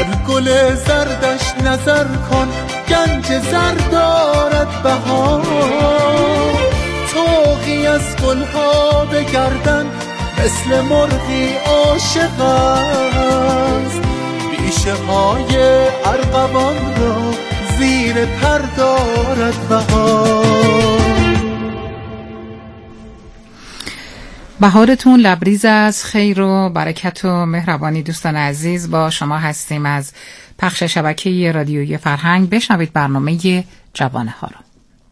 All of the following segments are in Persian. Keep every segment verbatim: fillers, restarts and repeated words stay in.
بر گل زردش نظر کن، گنج زر دارد بهار. طوقی از گلها به گردن مثل مرغی عاشق است، بیشه های ارغوان را زیر پر دارد بهار. بهارتون لبریز از خیر و برکت و مهربانی. دوستان عزیز، با شما هستیم از پخش شبکه رادیویی فرهنگ. بشنوید برنامه جوانه ها رو.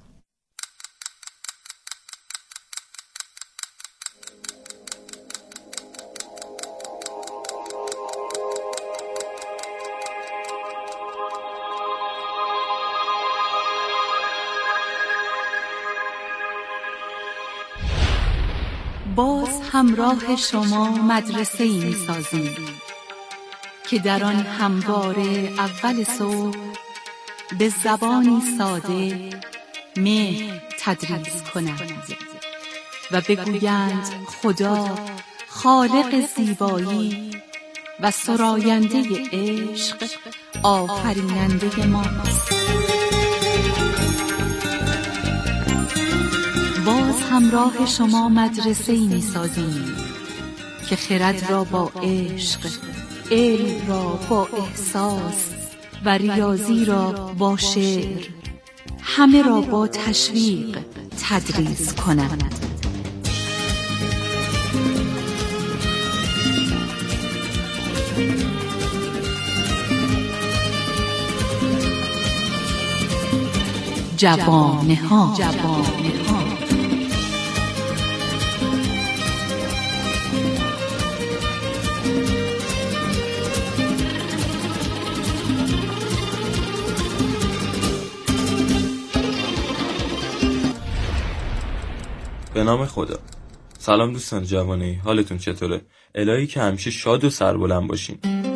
باز همراه شما مدرسه ای می سازیم که در آن همواره اول صبح به زبانی ساده مهر تدریس کنند و بگویند خدا خالق زیبایی و سراینده عشق آفریننده ماست. باز همراه شما مدرسه ای می سازیم که خرد را با عشق، علم را با احساس و ریاضی را با شعر، همه را با تشویق تدریس کنند. جوانه ها. جوانه ها. به نام خدا. سلام دوستان جوانه، حالتون چطوره؟ الهی که همیشه شاد و سربلند باشین.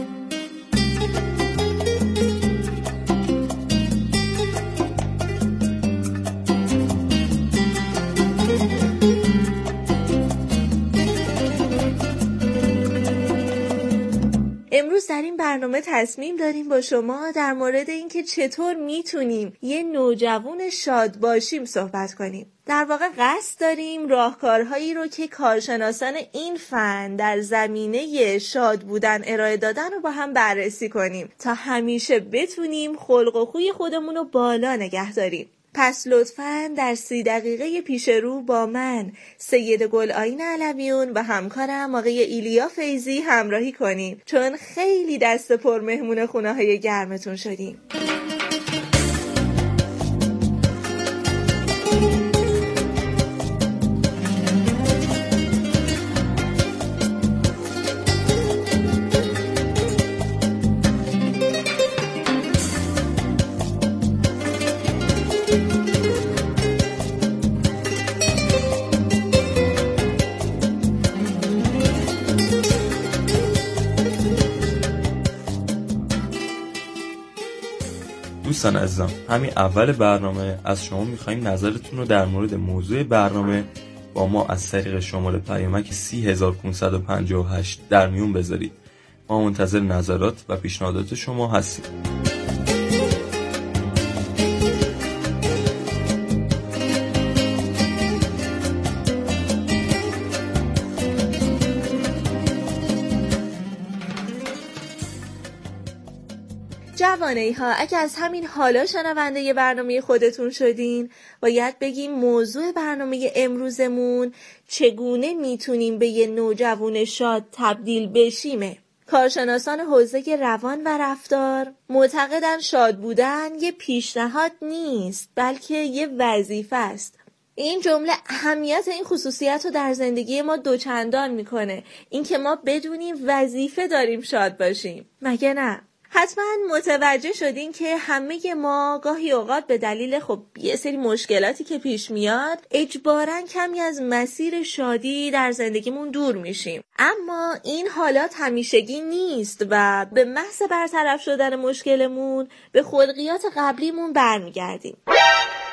امروز در این برنامه تصمیم داریم با شما در مورد اینکه چطور میتونیم یه نوجوان شاد باشیم صحبت کنیم. در واقع قصد داریم راهکارهایی رو که کارشناسان این فن در زمینه شاد بودن ارائه دادن رو با هم بررسی کنیم تا همیشه بتونیم خلق و خوی خودمون رو بالا نگه داریم. پس لطفاً در سی دقیقه پیش رو با من سید گل‌آیین علویون و همکارم آقای ایلیا فیضی همراهی کنیم، چون خیلی دست پر مهمون خونه‌های گرمتون شدیم. دوستان عزیزم، همین اول برنامه از شما میخواییم نظرتون رو در مورد موضوع برنامه با ما از طریق شماره پیامک سی هزار و پانصد و پنجاه و هشت در میون بذارید. ما منتظر نظرات و پیشنهادات شما هستیم. جوانه‌ای ها، اگه از همین حالا شنونده ی برنامه خودتون شدین، باید بگیم موضوع برنامه امروزمون چگونه میتونیم به یه نوجوان شاد تبدیل بشیمه. کارشناسان حوزه روان و رفتار معتقدن شاد بودن یه پیشنهاد نیست، بلکه یه وظیفه است. این جمله اهمیت این خصوصیت رو در زندگی ما دوچندان میکنه، این که ما بدونیم وظیفه داریم شاد باشیم، مگه نه؟ حتما متوجه شدین که همه ما گاهی اوقات به دلیل خب یه سری مشکلاتی که پیش میاد اجباراً کمی از مسیر شادی در زندگیمون دور میشیم، اما این حالات همیشگی نیست و به محض برطرف شدن مشکلمون به خلقیات قبلیمون برمیگردیم.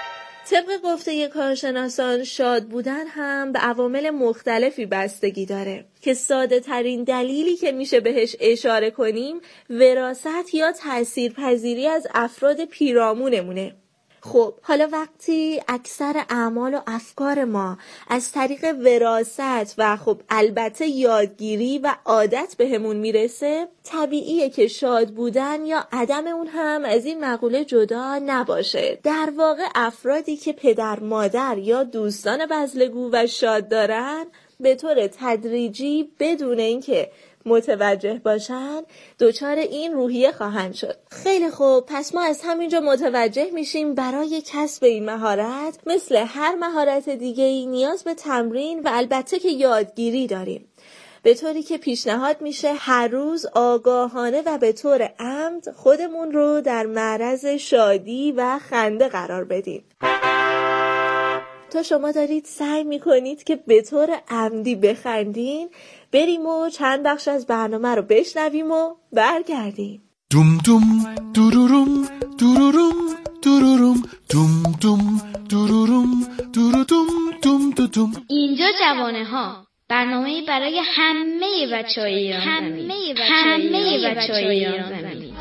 طبق گفته کارشناسان شاد بودن هم به عوامل مختلفی بستگی داره که ساده ترین دلیلی که میشه بهش اشاره کنیم وراثت یا تاثیرپذیری از افراد پیرامونمونه. خب حالا وقتی اکثر اعمال و افکار ما از طریق وراثت و خب البته یادگیری و عادت بهمون میرسه، طبیعیه که شاد بودن یا عدم اون هم از این مقوله جدا نباشه. در واقع افرادی که پدر مادر یا دوستان بزلگو و شاد دارن به طور تدریجی بدون اینکه متوجه باشن دچار این روحیه خواهند شد. خیلی خوب، پس ما از همینجا متوجه میشیم برای کسب این مهارت مثل هر مهارت دیگه‌ای نیاز به تمرین و البته که یادگیری داریم، به طوری که پیشنهاد میشه هر روز آگاهانه و به طور عمد خودمون رو در معرض شادی و خنده قرار بدیم. تا شما دارید سعی میکنید که به طور عمدی بخندین، بریم و چند بخش از برنامه رو بشنویم و برگردیم. دوم دوم دوروروم دوروروم دوروروم دوم دوم دوروروم دوروروم دوم دوم. اینجا جوانه ها، برنامه برای همه بچه‌های ایران زمین، همه بچه‌های ایران زمین.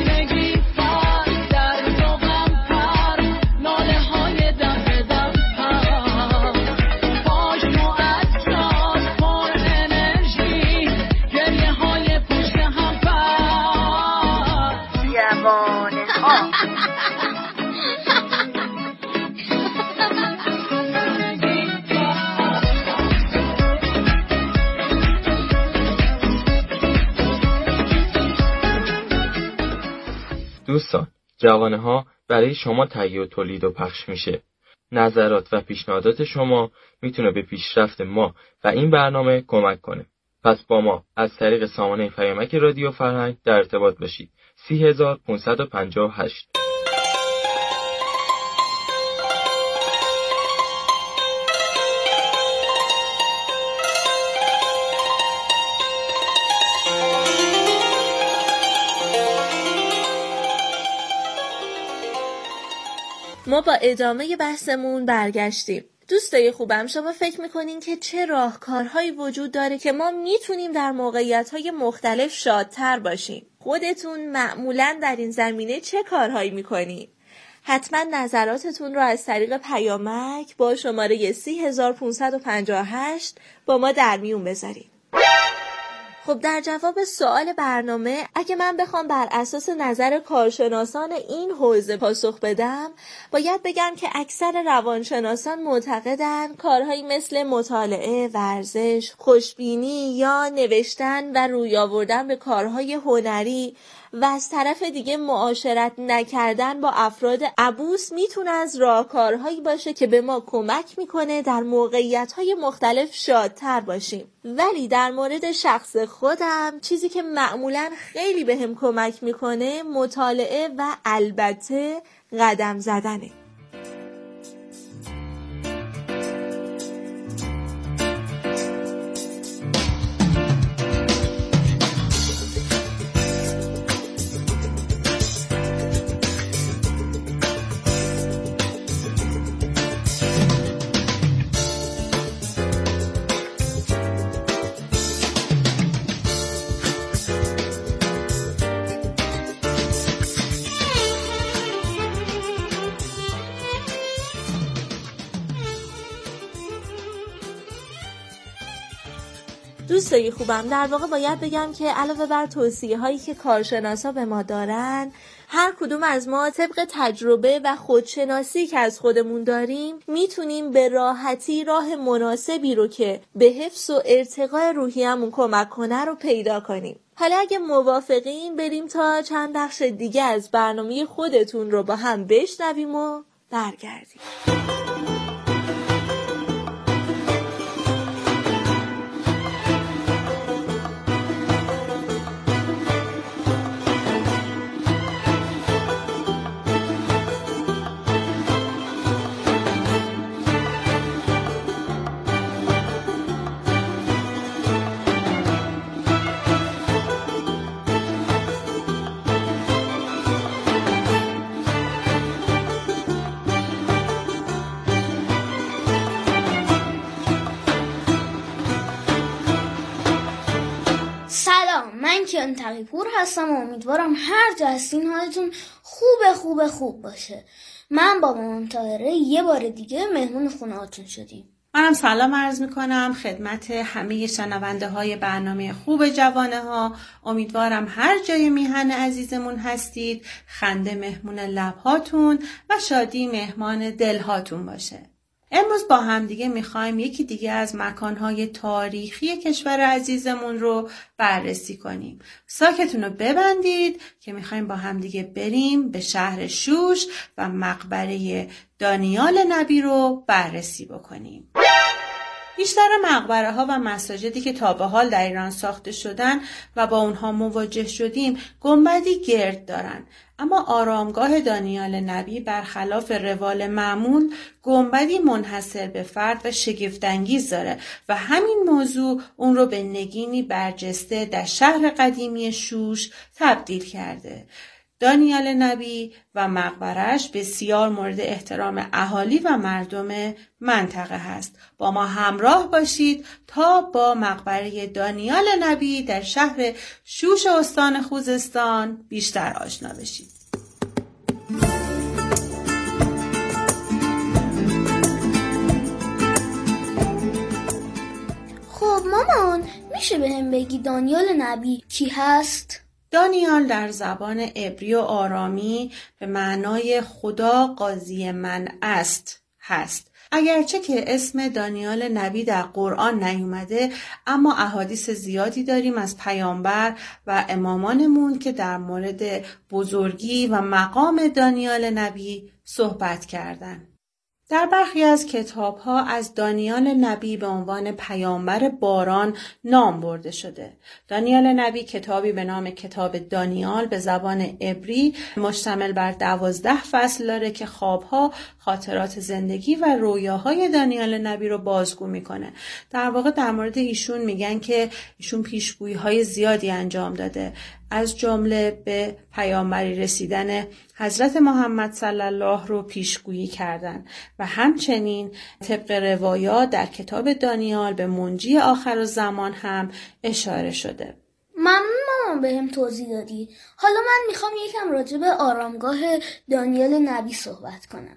دوستان، جوانه ها برای شما تهیه و تولید و پخش میشه. نظرات و پیشنهادات شما میتونه به پیشرفت ما و این برنامه کمک کنه. پس با ما از طریق سامانه پیامک رادیو فرهنگ در ارتباط باشید. سی هزار پانصد و پنجاه و هشت. ما با ادامه بحثمون برگشتیم. دوستای خوبم، شما فکر میکنین که چه راهکارهایی وجود داره که ما میتونیم در موقعیت‌های مختلف شادتر باشیم؟ خودتون معمولاً در این زمینه چه کارهایی میکنین؟ حتما نظراتتون رو از طریق پیامک با شماره سی هزار پانصد و پنجاه و هشت با ما در میون بذارین. خب در جواب سوال برنامه، اگه من بخوام بر اساس نظر کارشناسان این حوزه پاسخ بدم، باید بگم که اکثر روانشناسان معتقدن کارهایی مثل مطالعه، ورزش، خوشبینی یا نوشتن و روی آوردن به کارهای هنری و از طرف دیگه معاشرت نکردن با افراد عبوس میتونه از راهکارهایی باشه که به ما کمک میکنه در موقعیت‌های مختلف شادتر باشیم. ولی در مورد شخص خودم، چیزی که معمولاً خیلی بهم کمک میکنه مطالعه و البته قدم زدنه. دوستای خوبم، در واقع باید بگم که علاوه بر توصیه هایی که کارشناسا به ما دارن، هر کدوم از ما طبق تجربه و خودشناسی که از خودمون داریم میتونیم به راحتی راه مناسبی رو که به حفظ و ارتقاء روحیه‌مون کمک کنه رو پیدا کنیم. حالا اگه موافقین بریم تا چند بخش دیگه از برنامه خودتون رو با هم بشنویم و برگردیم. تقی‌پور هستم و امیدوارم هر جا هستین حالتون خوب خوب خوب باشه. من با مامان طاهره یه بار دیگه مهمون خونه‌هاتون شدیم. منم سلام عرض میکنم خدمت همه شنونده های برنامه خوب جوانه ها. امیدوارم هر جای میهن عزیزمون هستید خنده مهمون لبهاتون و شادی مهمان دلهاتون باشه. امروز با هم دیگه میخوایم یکی دیگه از مکانهای تاریخی کشور عزیزمون رو بررسی کنیم. ساکتون رو ببندید که میخوایم با هم دیگه بریم به شهر شوش و مقبره دانیال نبی رو بررسی بکنیم. بیشتر مقبره ها و مساجدی که تا به حال در ایران ساخته شدن و با اونها مواجه شدیم گنبدی گرد دارن، اما آرامگاه دانیال نبی برخلاف روال معمول گنبدی منحصر به فرد و شگفت‌انگیز داره و همین موضوع اون رو به نگینی برجسته در شهر قدیمی شوش تبدیل کرده. دانیال نبی و مقبرش بسیار مورد احترام اهالی و مردم منطقه هست. با ما همراه باشید تا با مقبره دانیال نبی در شهر شوش استان خوزستان بیشتر آشنا بشید. خب مامان، میشه به هم بگی دانیال نبی کی هست؟ دانیال در زبان عبری و آرامی به معنای خدا قاضی من است هست. اگرچه که اسم دانیال نبی در قرآن نیومده، اما احادیث زیادی داریم از پیامبر و امامانمون که در مورد بزرگی و مقام دانیال نبی صحبت کردن. در برخی از کتاب‌ها از دانیال نبی به عنوان پیامبر باران نام برده شده. دانیال نبی کتابی به نام کتاب دانیال به زبان عبری مشتمل بر دوازده فصل داره که خواب‌ها، خاطرات زندگی و رویاهای دانیال نبی رو بازگو میکنه. در واقع در مورد ایشون میگن که ایشون پیشگویی‌های زیادی انجام داده، از جمله به پیامبری رسیدن حضرت محمد صلی الله رو پیشگویی کردن و همچنین طبق روایات در کتاب دانیال به منجی آخرالزمان هم اشاره شده. ممنون مامان به هم توضیح دادی. حالا من میخوام یکم راجع به آرامگاه دانیال نبی صحبت کنم.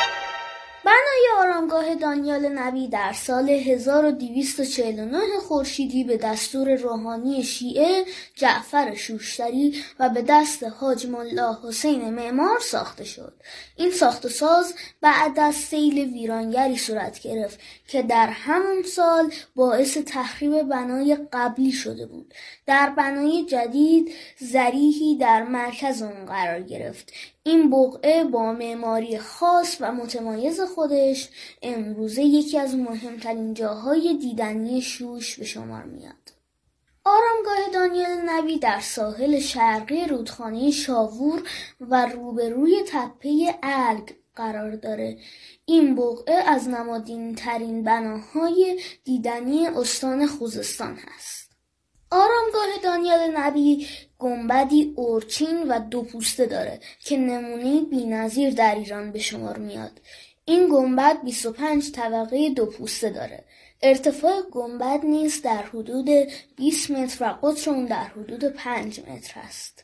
بنای آرامگاه دانیال نبی در سال هزار و دویست و چهل و نه خورشیدی به دستور روحانی شیعه جعفر شوشتری و به دست حاج ملا حسین معمار ساخته شد. این ساخت و ساز بعد از سیل ویرانگری صورت گرفت که در همون سال باعث تخریب بنای قبلی شده بود. در بنای جدید ضریحی در مرکز اون قرار گرفت. این بقعه با معماری خاص و متمایز خودش امروزه یکی از مهمترین جاهای دیدنی شوش به شمار میاد. آرامگاه دانیال نبی در ساحل شرقی رودخانه شاوور و روبروی تپه الگ قرار داره. این بقعه از نمادین ترین بناهای دیدنی استان خوزستان هست. آرامگاه دانیال نبی گنبدی اورچین و دو پوسته داره که نمونه بی‌نظیر در ایران به شمار میاد. این گنبد بیست و پنج طبقه دو پوسته داره. ارتفاع گنبد نیز در حدود بیست متر و قطر اون در حدود پنج متر است.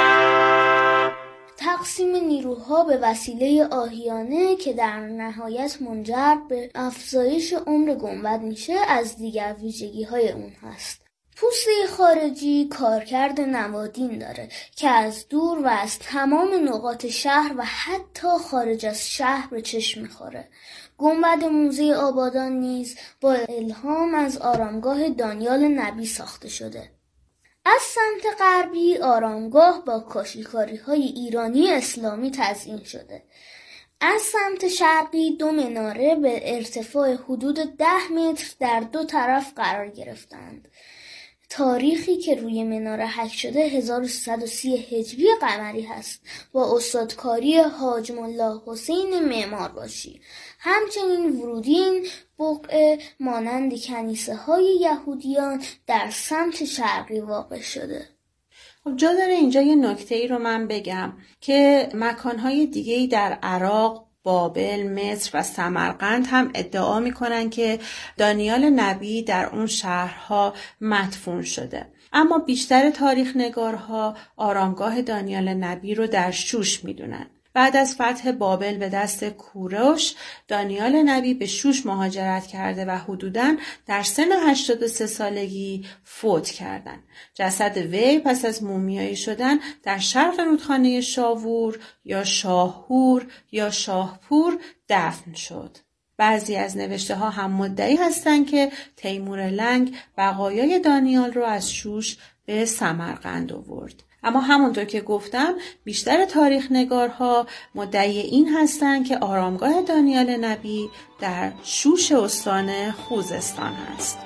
تقسیم نیروها به وسیله آهیانه که در نهایت منجر به افزایش عمر گنبد میشه از دیگر ویژگی‌های اون هست. پوسته خارجی کارکرد نمادین داره که از دور و از تمام نقاط شهر و حتی خارج از شهر به چشم میخوره. گنبد موزه آبادان نیز با الهام از آرامگاه دانیال نبی ساخته شده. از سمت غربی آرامگاه با کاشیکاری‌های ایرانی اسلامی تزیین شده. از سمت شرقی دو مناره به ارتفاع حدود ده متر در دو طرف قرار گرفتند. تاریخی که روی مناره حک شده هزار و سیصد و سی هجری قمری هست با استادکاری حاج ملا حسین معمار باشی. همچنین ورودی این بقعه مانند کنیسه های یهودیان در سمت شرقی واقع شده. خب جا داره اینجا یه نکته ای رو من بگم که مکانهای دیگه‌ای در عراق، بابل، مصر و سمرقند هم ادعا میکنن که دانیال نبی در اون شهرها مدفون شده. اما بیشتر تاریخ نگارها آرامگاه دانیال نبی رو در شوش میدونن. بعد از فتح بابل به دست کوروش، دانیال نبی به شوش مهاجرت کرده و حدوداً در سن هشتاد و سه سالگی فوت کردند. جسد وی پس از مومیایی شدن در شرق رودخانه شاوور یا شاهور یا شاهپور دفن شد. بعضی از نوشته ها هم مدعی هستند که تیمور لنگ بقایای دانیال رو از شوش به سمرقند آورد. اما همونطور که گفتم بیشتر تاریخ نگارها مدعی این هستند که آرامگاه دانیال نبی در شوش استان خوزستان هست.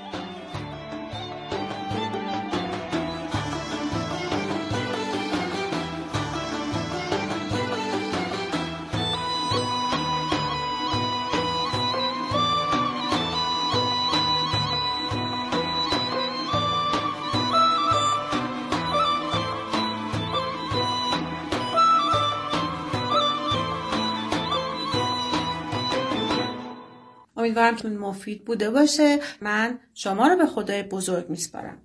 امیدوارم که مفید بوده باشه. من شما رو به خدای بزرگ میسپارم.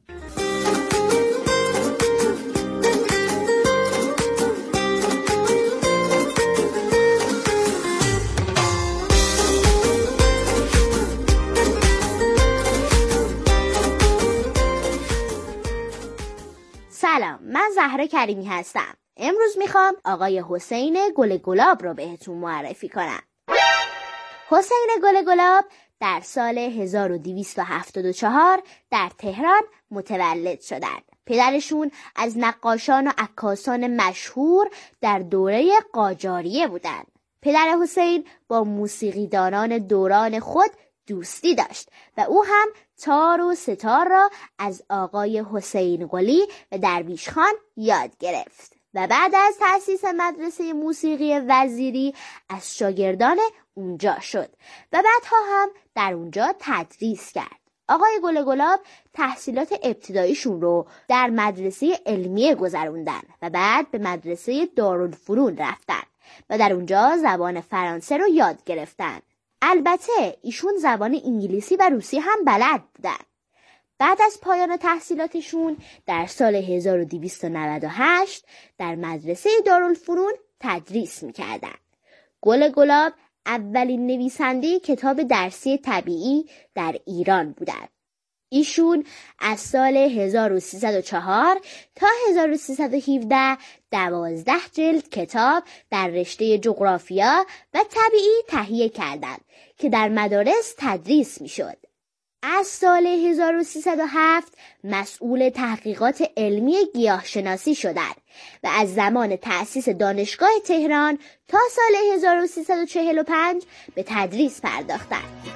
سلام، من زهرا کریمی هستم. امروز میخوام آقای حسین گل گلاب رو بهتون معرفی کنم. حسین گل گلاب در سال هزار و دویست و هفتاد و چهار در تهران متولد شدند. پدرشون از نقاشان و عکاسان مشهور در دوره قاجاریه بودند. پدر حسین با موسیقیدانان دوران خود دوستی داشت و او هم تار و ستار را از آقای حسین قلی و درویش خان یاد گرفت و بعد از تأسیس مدرسه موسیقی وزیری از شاگردان اونجا شد و بعدها هم در اونجا تدریس کرد. آقای گل گلاب تحصیلات ابتداییشون رو در مدرسه علمیه گذروندن و بعد به مدرسه دارالفنون رفتن و در اونجا زبان فرانسه رو یاد گرفتن. البته ایشون زبان انگلیسی و روسی هم بلد بودن. بعد از پایان تحصیلاتشون در سال هزار و دویست و نود و هشت در مدرسه دارالفنون تدریس میکردن. گل گلاب اولین نویسنده کتاب درسی طبیعی در ایران بودند. ایشون از سال هزار و سیصد و چهار تا هزار و سیصد و هفده دوازده جلد کتاب در رشته جغرافیا و طبیعی تهیه کردند که در مدارس تدریس میشد. از سال هزار و سیصد و هفت مسئول تحقیقات علمی گیاهشناسی شدند و از زمان تأسیس دانشگاه تهران تا سال هزار و سیصد و چهل و پنج به تدریس پرداختند.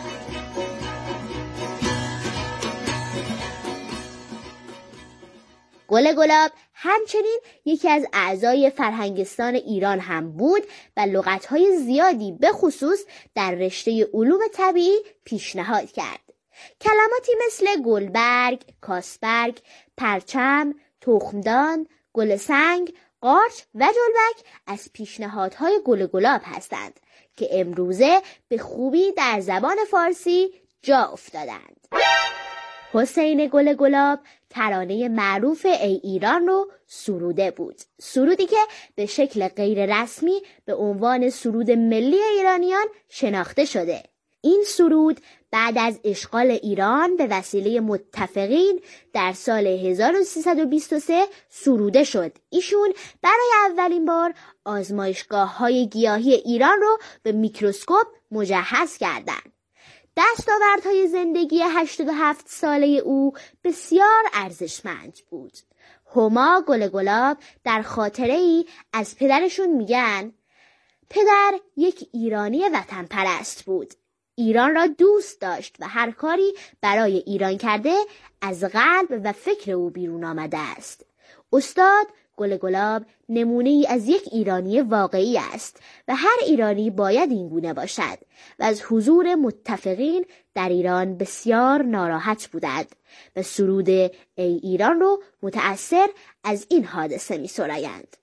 گل گلاب همچنین یکی از اعضای فرهنگستان ایران هم بود و لغت‌های زیادی به خصوص در رشته علوم طبیعی پیشنهاد کرد. کلماتی مثل گلبرگ، کاسبرگ، پرچم، تخمدان، گلسنگ، قارچ و جلبک از پیشنهادهای گل گلاب هستند که امروزه به خوبی در زبان فارسی جا افتادند. حسین گل گلاب ترانه معروف ای ایران رو سروده بود. سرودی که به شکل غیر رسمی به عنوان سرود ملی ایرانیان شناخته شده. این سرود بعد از اشغال ایران به وسیله متفقین در سال هزار و سیصد و بیست و سه سروده شد. ایشون برای اولین بار آزمایشگاه‌های گیاهی ایران رو به میکروسکوپ مجهز کردند. دستاوردهای زندگی هشتاد و هفت ساله او بسیار ارزشمند بود. هما گل گلاب در خاطره‌ای از پدرشون میگن: پدر یک ایرانی وطن پرست بود. ایران را دوست داشت و هر کاری برای ایران کرده از قلب و فکر او بیرون آمده است. استاد گل گلاب نمونه ای از یک ایرانی واقعی است و هر ایرانی باید این گونه باشد و از حضور متفقین در ایران بسیار ناراحت بودند و سرود ای ایران رو متأثر از این حادثه می سرایند.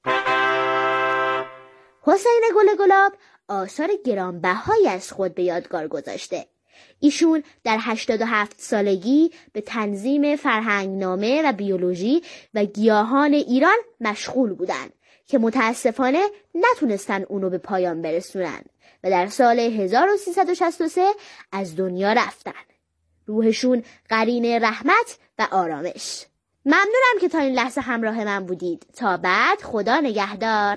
حسین گل گلاب آثار گرانبهایی از خود به یادگار گذاشته. ایشون در هشتاد و هفت سالگی به تنظیم فرهنگنامه و بیولوژی و گیاهان ایران مشغول بودند که متاسفانه نتونستن اونو به پایان برسونن و در سال هزار و سیصد و شصت و سه از دنیا رفتن. روحشون قرین رحمت و آرامش. ممنونم که تا این لحظه همراه من بودید. تا بعد، خدا نگهدار.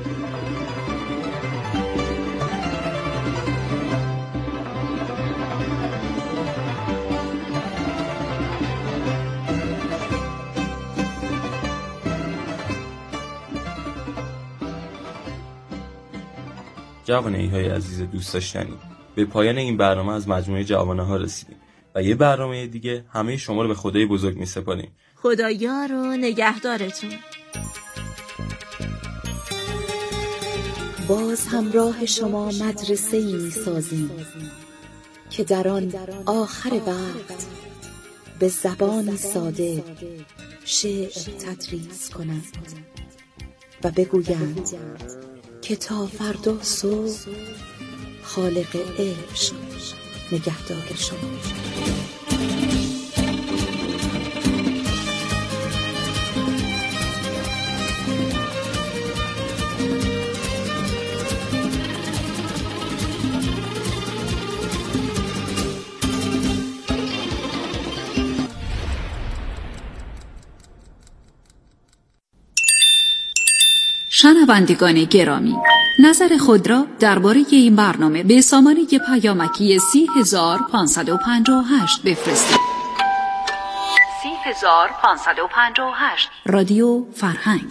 جوانه‌ای های عزیز دوست داشتنی، به پایان این برنامه از مجموعه جوانه ها رسیدیم و یه برنامه دیگه همه شما رو به خدای بزرگ می سپاریم. خدا یار و نگهدارتون. باز همراه شما مدرسه‌ای می‌سازیم که در آن آخر وقت به زبانی ساده شعر تدریس کنند و بگویند که تا فردا صبح خالق عشق نگهدار شما. شنوندگان گرامی، نظر خود را درباره این برنامه به سامانه پیامکی سی هزار پانصد و پنجاه و هشت بفرستید. سی هزار پانصد و پنجاه و هشت رادیو فرهنگ.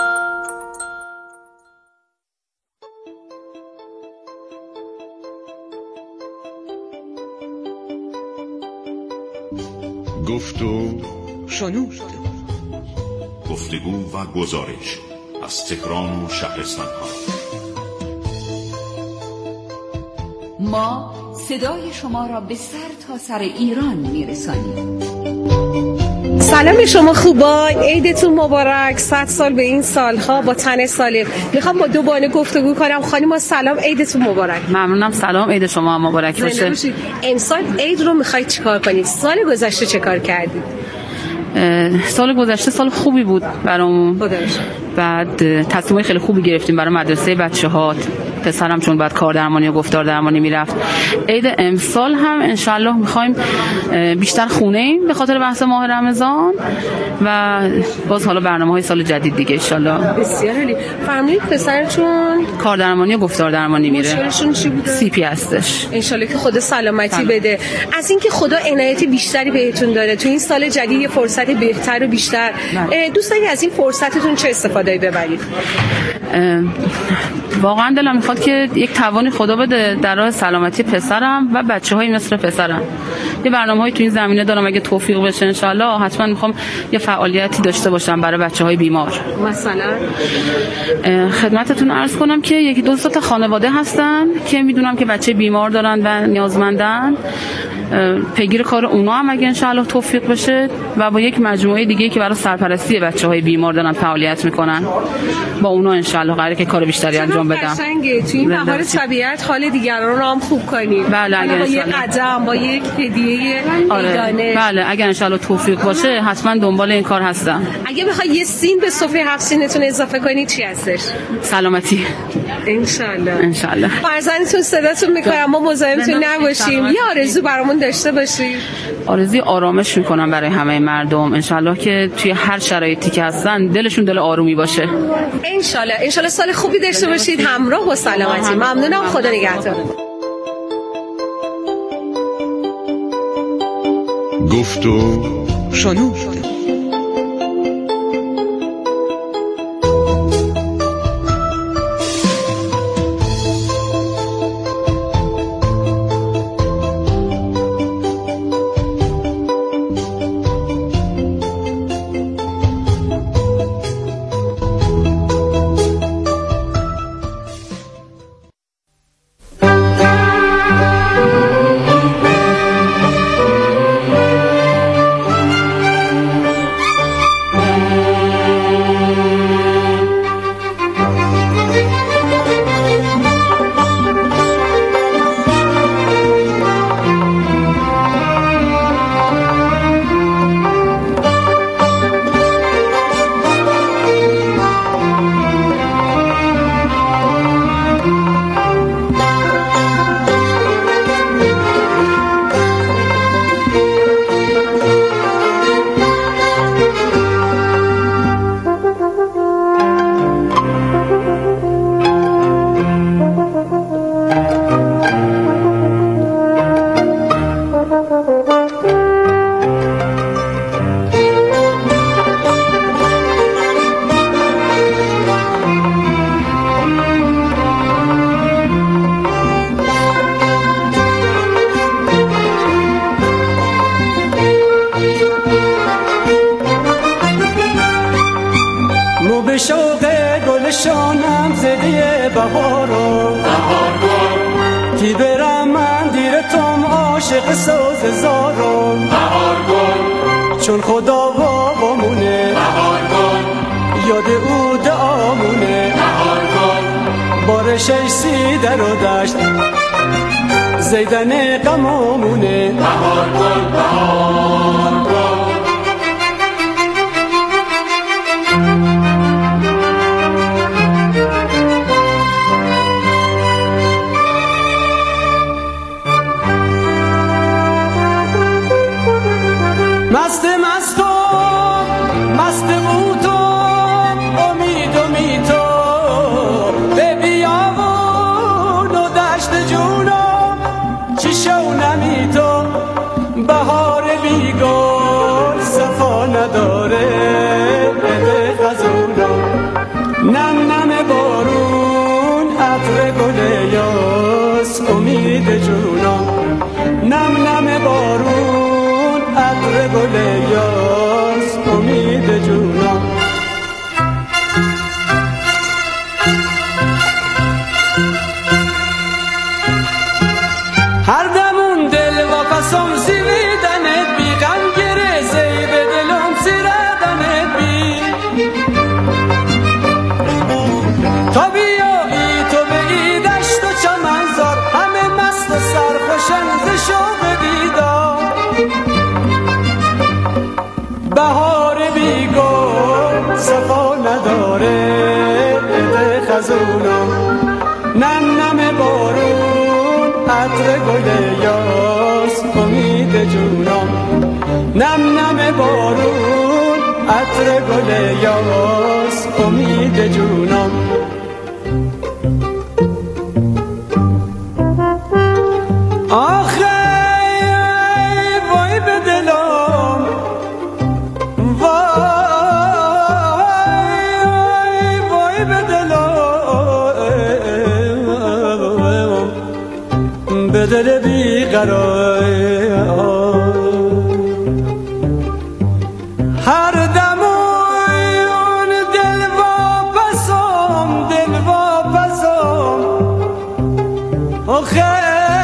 گفت و شنود. گفتگو و گزارش از تهران و شهرستان ها. ما صدای شما را به سر تا سر ایران میرسانیم. سلام شما خوبان، عیدتون مبارک. صد سال به این سالها با تن سالم. میخوام با دو بانه گفتگو کنم. خانم سلام، عیدتون مبارک. ممنونم. سلام، عید شما مبارک باشه. امسال عید رو میخواید چیکار کنید؟ سال گذشته چه کار کردید؟ سال گذشته سال خوبی بود برامون. بعد تصمیمای خیلی خوبی گرفتیم برای مدرسه بچه‌ها. پسرم چون بعد کار درمانی و گفتار درمانی میرفت. عید امسال هم انشالله میخوایم بیشتر خونه ایم به خاطر بحث ماه رمضان و باز حالا برنامه‌های سال جدید دیگه انشالله. بسیار عالی. فرمودید پسرتون کار درمانی و گفتار درمانی میره. مشکلشون چی بوده؟ سی پی هستش. انشالله که خدا سلامتی سلام. بده. از اینکه خدا عنایت بیشتری بهتون داره تو این سال جدید یه فرصت بهتر و بیشتر، دوست دارید از این فرصتتون چه استفاده ببرید؟ واقعا دلم میخواد که یک توانی خدا بده در راه سلامتی پسرم و بچه‌های مثل پسرم. یه برنامه‌ای تو این زمینه دارم، اگه توفیق بشه انشالله حتما میخوام یه فعالیتی داشته باشم برای بچه‌های بیمار. مثلا خدمتتون عرض کنم که یکی دو تا خانواده هستن که میدونم که بچه بیمار دارن و نیازمندن. پیگیر کار اونا هم اگه انشالله توفیق بشه و با یک مجموعه دیگه که برای سرپرستی بچه‌های بیمار دارن فعالیت میکنن، با اونا انشالله قراره که کار بیشتری انجام بدم. قشنگه تو این بهار طبیعت حال دیگران رو هم خوب کنید. بله اگه با یک قدم، با یک هدیه آره. بله اگه انشالله توفیق باشه حتما دنبال این کار هستم. اگه بخوای یه سین به سفره هفت سینتون اضافه کنید چی هستش؟ سلامتی انشالله. انشالله. فرزندتون صداتون میکنم، ما مزاحمتون نباشیم. یه آرزو برامون داشته باشید. آرزوی آرامش میکنم برای همه مردم انشالله که توی هر شرایطی که هستن دلشون دل آرومی باشه. انشالله. انشالله سال خوبی داشته باشید همراه با سلامتی. ممنونم. خدا نگهدار. گفت و شنود. مو به شوق گلشانم زده بهارو بهار گل کی برم من دیر تم عاشق ساز زارو بهار گل چون خدا واقعمونه بهار گل یاد او دعامونه بهار گل بارش ایسی در و دشت زیدن قمامونه بهار گل بهار گل مست مست و مست او تو امید امید تو به بیابون و دشت جونم چی شونمی تو بهار بیگل صفا نداره بده خزونم نم نم بارون عطر گل یاس امید جونم نم نم بارون عطر گل یاس امید جونم هر دمون دل و قسم سیویدنت بی غم گرزه به دلم سیردنت بی تا بیایی تو به ای دشت و چمنزار همه مست و سرخوشن ز شوق دیدار بهار بیگل صفا نداره بده خزونم نم نم بارون عطر گل یاس امید جونم نم نم بارون عطر گل یاس امید جونم آخه وای به دلم وای وای به دلم به دل بیقرار هر دمون دل واپسم دل واپسم آخه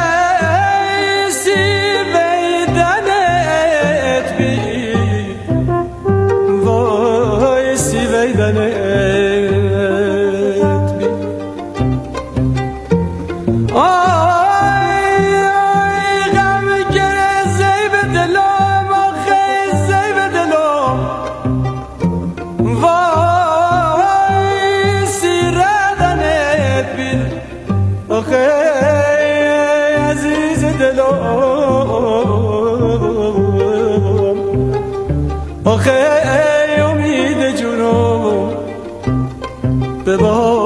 آخه ای امید جونم به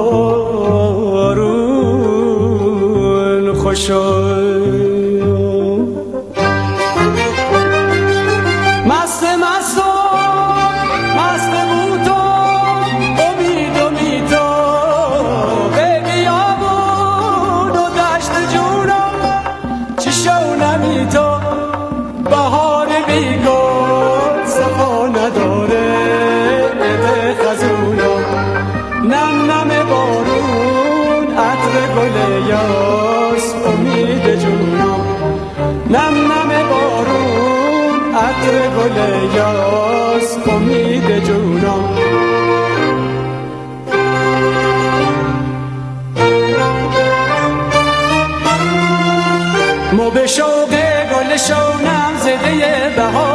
بارون خوشای مست مست و مست بود تو امید امید تو به بیابون و دشت جونم چی شونمی تو بهار بیگل صفا نداره بده خزونم نم نم بارون عطر گل یاس امید جونم نم نم بارون عطر گل یاس امید جونم مو به شوق گل شونم زده بهار